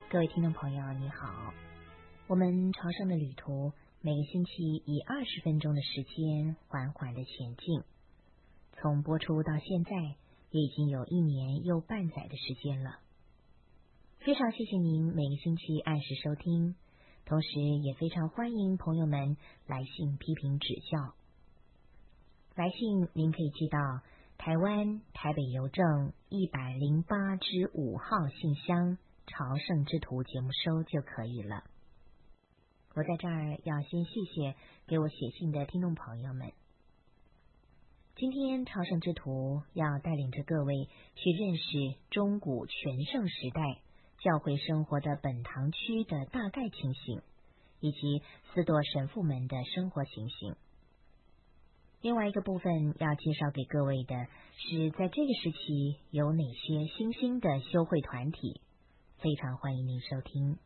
各位听众朋友，你好。我们朝圣的旅途，每个星期以20分钟的时间缓缓的前进。从播出到现在，也已经有1年又半载的时间了。非常谢谢您每个星期按时收听，同时也非常欢迎朋友们来信批评指教。来信您可以寄到台湾台北邮政108-5号信箱朝圣之途节目收就可以了。我在这儿要先谢谢给我写信的听众朋友们。今天朝圣之途要带领着各位去认识中古全盛时代教会生活的本堂区的大概情形，以及司铎神父们的生活情形。另外一个部分要介绍给各位的是，在这个时期有哪些新兴的修会团体，非常欢迎您收听。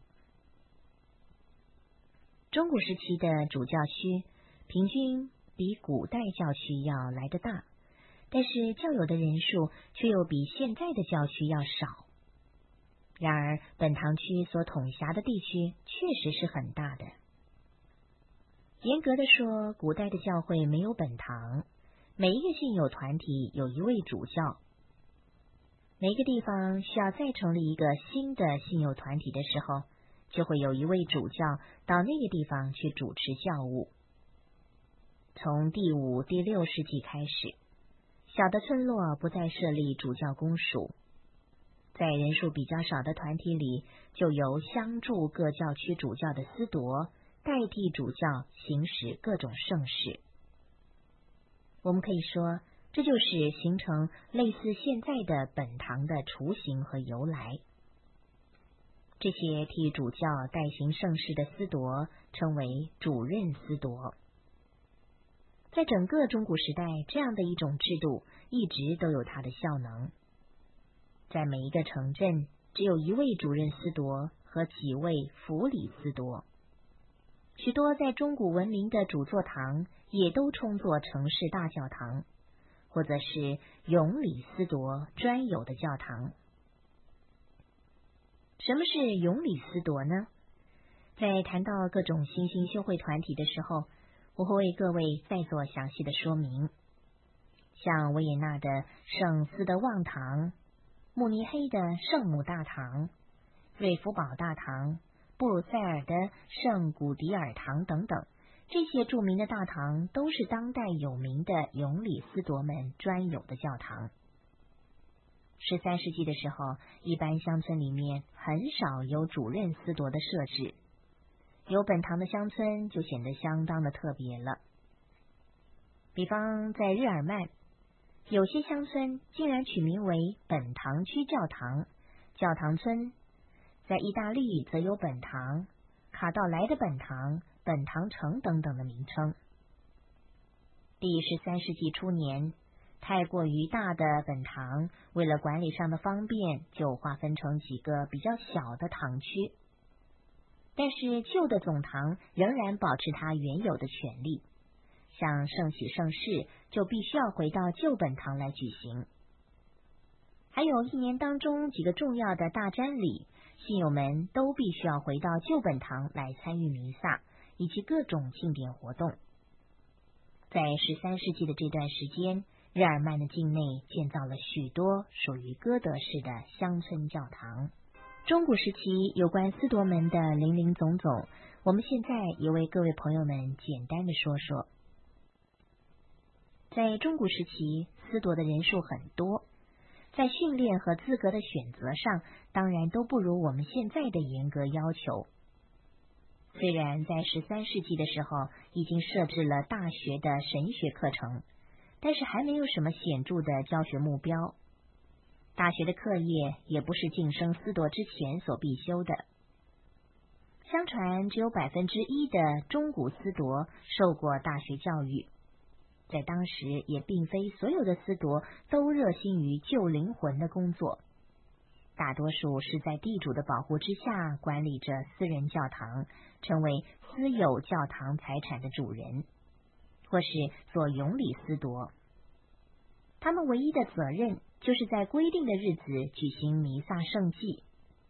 中古时期的主教区平均比古代教区要来得大，但是教友的人数却又比现在的教区要少。然而本堂区所统辖的地区确实是很大的。严格的说，古代的教会没有本堂，每一个信友团体有一位主教。每一个地方需要再成立一个新的信友团体的时候，就会有一位主教到那个地方去主持教务。从第5、第6世纪开始，小的村落不再设立主教公署，在人数比较少的团体里，就由相助各教区主教的司铎代替主教行使各种圣事。我们可以说，这就是形成类似现在的本堂的雏形和由来。这些替主教代行圣事的司铎称为主任司铎。在整个中古时代，这样的一种制度一直都有它的效能。在每一个城镇，只有一位主任司铎和几位辅理司铎。许多在中古文明的主座堂也都称作城市大教堂，或者是永理司铎专有的教堂。什么是永理司铎呢？在谈到各种新兴修会团体的时候，我会为各位再做详细的说明。像维也纳的圣斯德旺堂、慕尼黑的圣母大堂、瑞福堡大堂、布鲁塞尔的圣古迪尔堂等等，这些著名的大堂都是当代有名的永理司铎们专有的教堂。13世纪的时候，一般乡村里面很少有主任司铎的设置，有本堂的乡村就显得相当的特别了。比方在日耳曼，有些乡村竟然取名为本堂区教堂、教堂村。在意大利则有本堂、卡道莱的本堂、本堂城等等的名称。第13世纪初年，太过于大的本堂，为了管理上的方便，就划分成几个比较小的堂区。但是旧的总堂仍然保持它原有的权利，像圣喜圣事就必须要回到旧本堂来举行。还有一年当中几个重要的大瞻礼，信友们都必须要回到旧本堂来参与弥撒以及各种庆典活动。在13世纪的这段时间，日耳曼的境内建造了许多属于哥德式的乡村教堂。中古时期有关司铎们的林林总总，我们现在也为各位朋友们简单的说说。在中古时期，司铎的人数很多，在训练和资格的选择上，当然都不如我们现在的严格要求。虽然在13世纪的时候已经设置了大学的神学课程，但是还没有什么显著的教学目标。大学的课业也不是晋升司铎之前所必修的。相传只有1%的中古司铎受过大学教育。在当时也并非所有的司铎都热心于救灵魂的工作，大多数是在地主的保护之下管理着私人教堂，成为私有教堂财产的主人，或是做永理司铎。他们唯一的责任就是在规定的日子举行弥撒圣祭。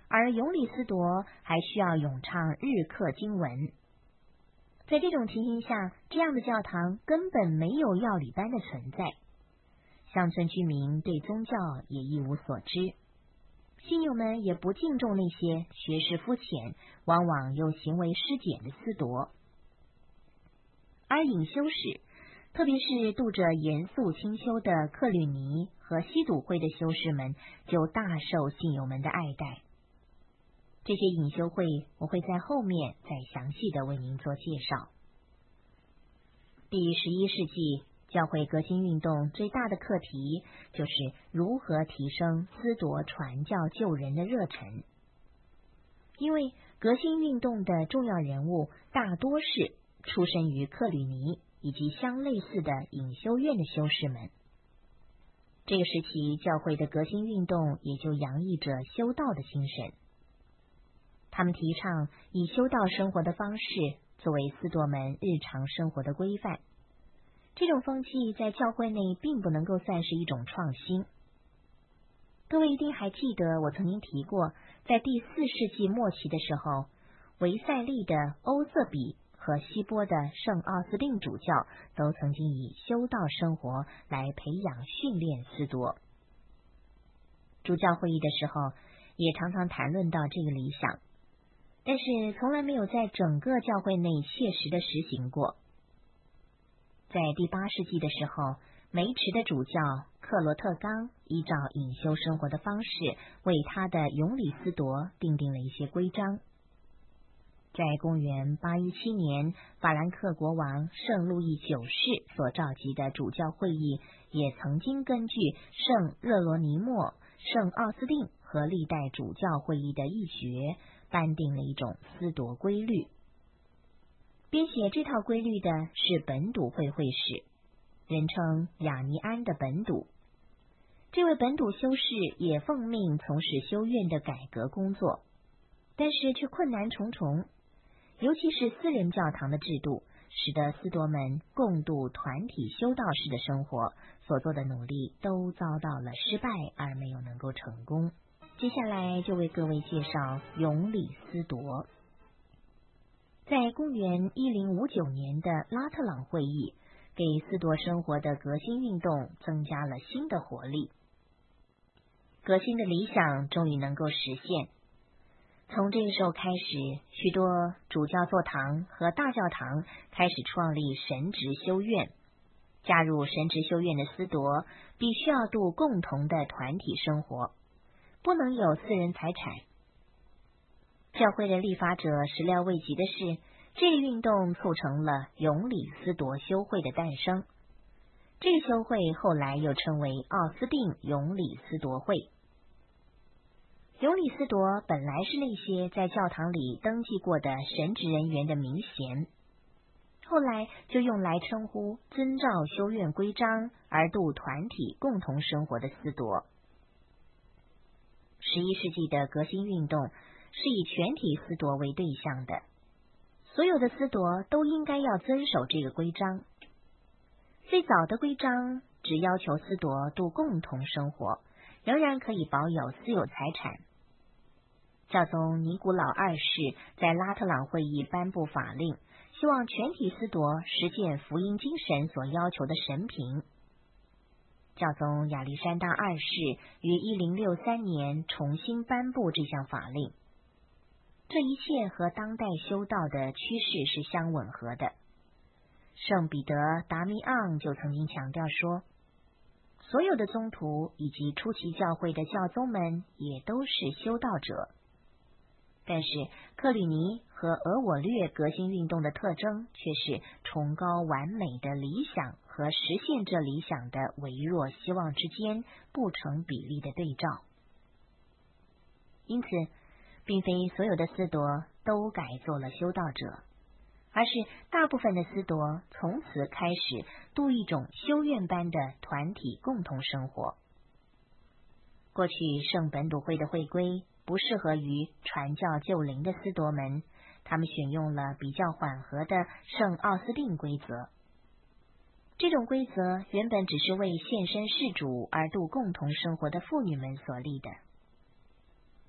而永里斯铎还需要咏唱日课经文。在这种情形下，这样的教堂根本没有药理班的存在，乡村居民对宗教也一无所知，信友们也不敬重那些学识肤浅、往往又行为失检的司铎。而隐修士，特别是度着严肃清修的克吕尼和西笃会的修士们，就大受信友们的爱戴。这些隐修会我会在后面再详细的为您做介绍。第11世纪教会革新运动最大的课题就是如何提升司铎传教救人的热忱，因为革新运动的重要人物大多是出身于克吕尼以及相类似的隐修院的修士们。这个时期教会的革新运动也就洋溢着修道的精神，他们提倡以修道生活的方式作为司铎们日常生活的规范。这种风气在教会内并不能够算是一种创新。各位一定还记得我曾经提过，在第4世纪末期的时候，维塞利的欧瑟比和希波的圣奥斯定主教都曾经以修道生活来培养训练司铎。主教会议的时候也常常谈论到这个理想，但是从来没有在整个教会内切实的实行过。在第8世纪的时候，梅池的主教克罗特冈依照隐修生活的方式，为他的永里司铎订定了一些规章。在公元817年，法兰克国王圣路易九世所召集的主教会议，也曾经根据圣热罗尼莫、圣奥斯定和历代主教会议的议决，颁定了一种司铎规律。编写这套规律的是本笃会会士，人称雅尼安的本笃。这位本笃修士也奉命从事修院的改革工作，但是却困难重重，尤其是私人教堂的制度，使得司铎们共度团体修道士的生活，所做的努力都遭到了失败，而没有能够成功。接下来就为各位介绍永里司铎。在公元1059年的拉特朗会议，给司铎生活的革新运动增加了新的活力。革新的理想终于能够实现。从这个时候开始，许多主教座堂和大教堂开始创立神职修院。加入神职修院的司铎必须要度共同的团体生活，不能有私人财产。教会的立法者始料未及的是，这个运动促成了永里司铎修会的诞生。这个修会后来又称为奥斯定永里司铎会。永里司铎本来是那些在教堂里登记过的神职人员的名衔，后来就用来称呼遵照修院规章而度团体共同生活的司铎。11世纪的革新运动是以全体司铎为对象的，所有的司铎都应该要遵守这个规章。最早的规章只要求司铎度共同生活，仍然可以保有私有财产。教宗尼古老二世在拉特朗会议颁布法令，希望全体司铎实践福音精神所要求的神评。教宗亚历山大二世于1063年重新颁布这项法令。这一切和当代修道的趋势是相吻合的。圣彼得达米昂就曾经强调说，所有的宗徒以及初期教会的教宗们也都是修道者。但是克吕尼和俄我略革新运动的特征却是崇高完美的理想和实现这理想的微弱希望之间不成比例的对照。因此并非所有的司铎都改做了修道者，而是大部分的司铎从此开始度一种修院般的团体共同生活。过去圣本笃会的会规不适合于传教救灵的司铎们，他们选用了比较缓和的圣奥斯定规则。这种规则原本只是为献身事主而度共同生活的妇女们所立的。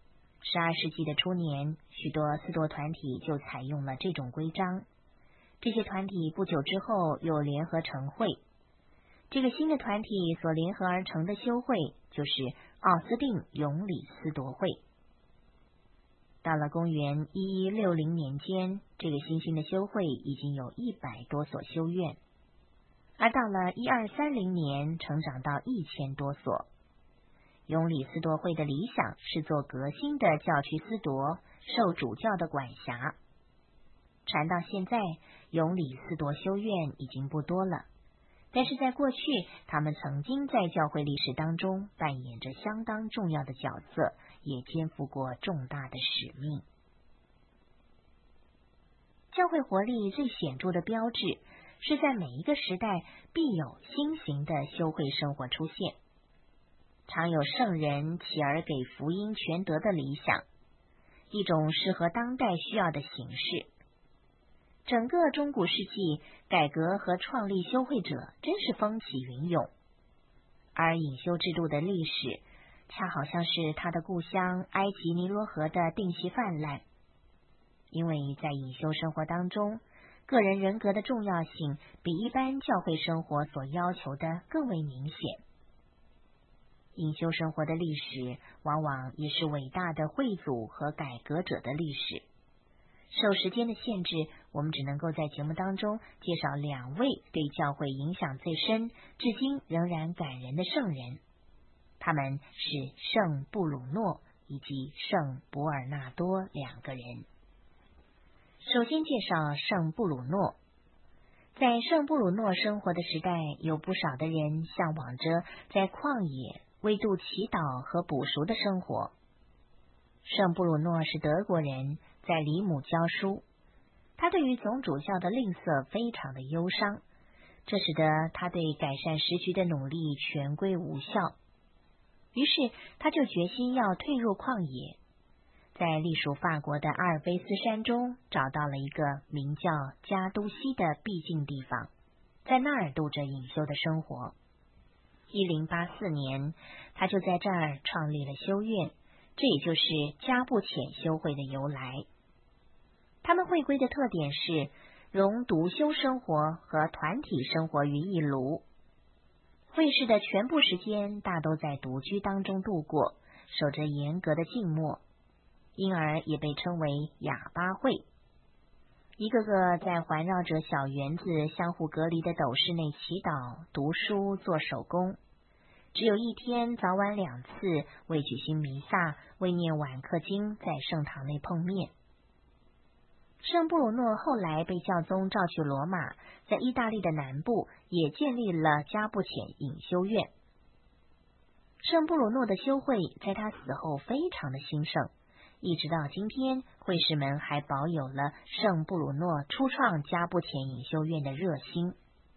12世纪的初年，许多斯多团体就采用了这种规章。这些团体不久之后又联合成会。这个新的团体所联合而成的修会，就是奥斯定永里斯铎会。到了公元1160年间，这个新兴的修会已经有100多所修院，而到了1230年，成长到1000多所。永里斯铎会的理想是做革新的教区司铎，受主教的管辖。传到现在，永里斯铎修院已经不多了，但是在过去，他们曾经在教会历史当中扮演着相当重要的角色，也肩负过重大的使命。教会活力最显著的标志，是在每一个时代必有新型的修会生活出现，常有圣人起而给福音全德的理想，一种适合当代需要的形式。整个中古世纪，改革和创立修会者真是风起云涌，而隐修制度的历史，恰好像是他的故乡埃及尼罗河的定期泛滥。因为在隐修生活当中，个人人格的重要性比一般教会生活所要求的更为明显。隐修生活的历史，往往也是伟大的会祖和改革者的历史。受时间的限制，我们只能够在节目当中介绍2位对教会影响最深、至今仍然感人的圣人，他们是圣布鲁诺以及圣博尔纳多2个人。首先介绍圣布鲁诺。在圣布鲁诺生活的时代，有不少的人向往着在旷野为度祈祷和补赎的生活。圣布鲁诺是德国人，在里姆教书，他对于总主教的吝啬非常的忧伤，这使得他对改善时局的努力全归无效。于是他就决心要退入旷野，在隶属法国的阿尔卑斯山中找到了一个名叫加都西的僻静地方，在那儿度着隐修的生活。1084年，他就在这儿创立了修院，这也就是加布浅修会的由来。他们会规的特点是融独修生活和团体生活于一炉，会士的全部时间大都在独居当中度过，守着严格的静默，因而也被称为哑巴会。一个个在环绕着小园子相互隔离的斗室内祈祷、读书、做手工，只有一天早晚2次为举行弥撒、为念晚课经在圣堂内碰面。圣布鲁诺后来被教宗召去罗马，在意大利的南部也建立了加布浅隐修院。圣布鲁诺的修会在他死后非常的兴盛，一直到今天，会士们还保有了圣布鲁诺初创加布浅隐修院的热心。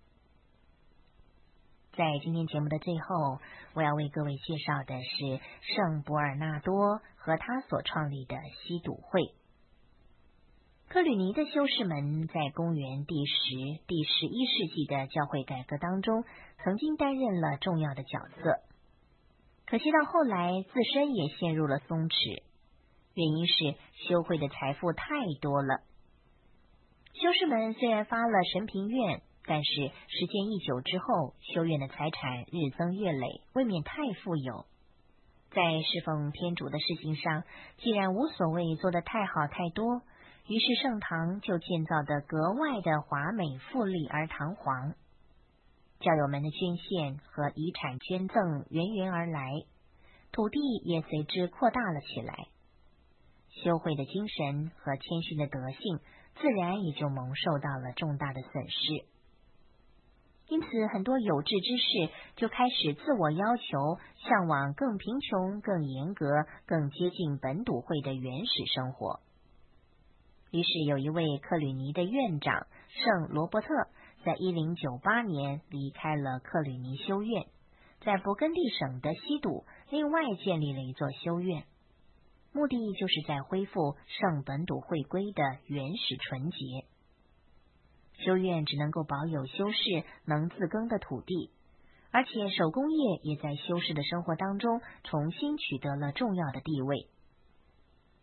在今天节目的最后，我要为各位介绍的是圣博尔纳多和他所创立的西笃会。克吕尼的修士们在公元第10、第11世纪的教会改革当中，曾经担任了重要的角色。可惜到后来，自身也陷入了松弛，原因是修会的财富太多了。修士们虽然发了神平愿，但是时间一久之后，修院的财产日增月累，未免太富有。在侍奉天主的事情上，既然无所谓做得太好太多，于是圣堂就建造得格外的华美富丽而堂皇。教友们的捐献和遗产捐赠源源而来，土地也随之扩大了起来。修会的精神和谦逊的德性，自然也就蒙受到了重大的损失。因此，很多有志之士就开始自我要求，向往更贫穷、更严格、更接近本笃会的原始生活。于是有一位克吕尼的院长圣罗伯特，在1098年离开了克吕尼修院，在勃艮第省的西笃另外建立了一座修院，目的就是在恢复圣本笃会规的原始纯洁。修院只能够保有修士能自耕的土地，而且手工业也在修士的生活当中重新取得了重要的地位。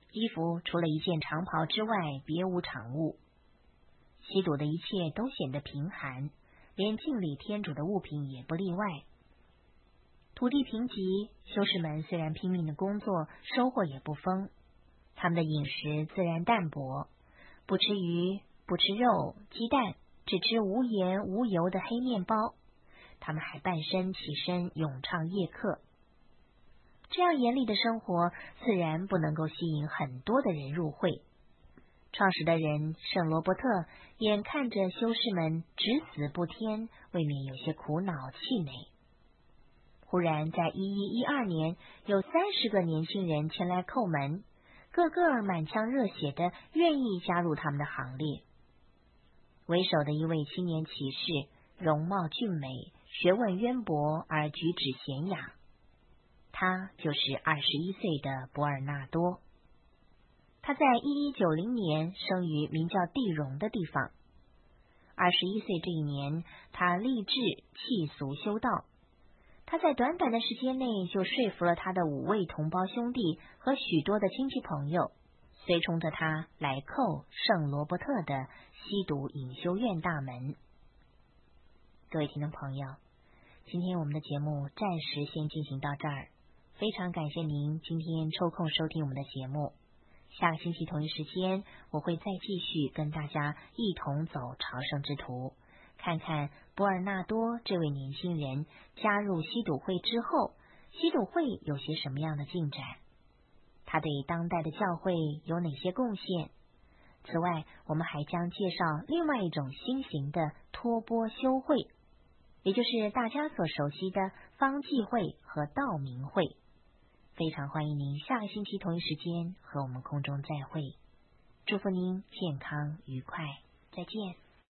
衣服除了一件长袍之外，别无长物。西笃的一切都显得贫寒，连敬礼天主的物品也不例外。土地贫瘠，修士们虽然拼命的工作，收获也不丰。他们的饮食自然淡薄，不吃鱼，不吃肉、鸡蛋，只吃无盐无油的黑面包。他们还半身起身咏唱夜课。这样严厉的生活自然不能够吸引很多的人入会。创始的人圣罗伯特眼看着修士们只死不添，未免有些苦恼气馁。忽然在1112年，有30个年轻人前来叩门，个个满腔热血的愿意加入他们的行列。为首的一位青年骑士，容貌俊美，学问渊博而举止娴雅，他就是21岁的博尔纳多。他在1190年生于名叫地荣的地方。21岁这一年，他立志弃俗修道。他在短短的时间内就说服了他的5位同胞兄弟和许多的亲戚朋友，随从着他来叩圣罗伯特的西笃隐修院大门。各位听众朋友，今天我们的节目暂时先进行到这儿，非常感谢您今天抽空收听我们的节目。下个星期同一时间，我会再继续跟大家一同走朝圣之途，看看博尔纳多这位年轻人加入西笃会之后，西笃会有些什么样的进展，他对当代的教会有哪些贡献。此外，我们还将介绍另外一种新型的托钵修会，也就是大家所熟悉的方济会和道明会。非常欢迎您下个星期同一时间和我们空中再会，祝福您健康愉快，再见。